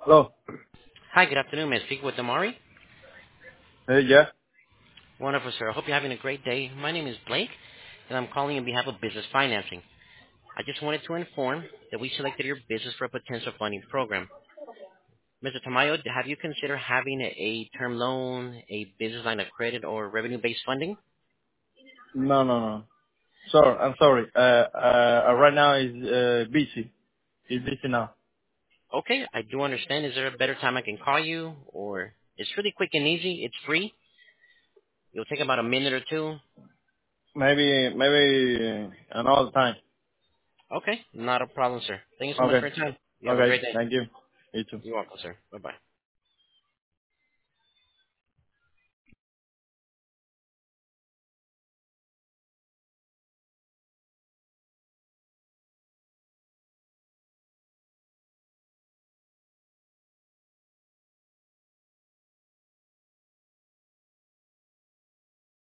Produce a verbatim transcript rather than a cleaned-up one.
Hello. Hi, good afternoon. May I speak with Amari? Hey, yeah. Wonderful, sir. I hope you're having a great day. My name is Blake, and I'm calling on behalf of Business Financing. I just wanted to inform that we selected your business for a potential funding program. Mister Tamayo, have you considered having a, a term loan, a business line of credit, or revenue-based funding? No, no, no. Sorry, I'm sorry. Uh, uh, uh, right now is uh, busy. It's busy now. Okay, I do understand. Is there a better time I can call you? Or it's really quick and easy. It's free. It'll take about a minute or two. Maybe, maybe uh, another time. Okay, not a problem, sir. Thank you so much Okay. for your time. You have a Okay. great day. Thank you. You too. You're welcome, sir. Bye-bye.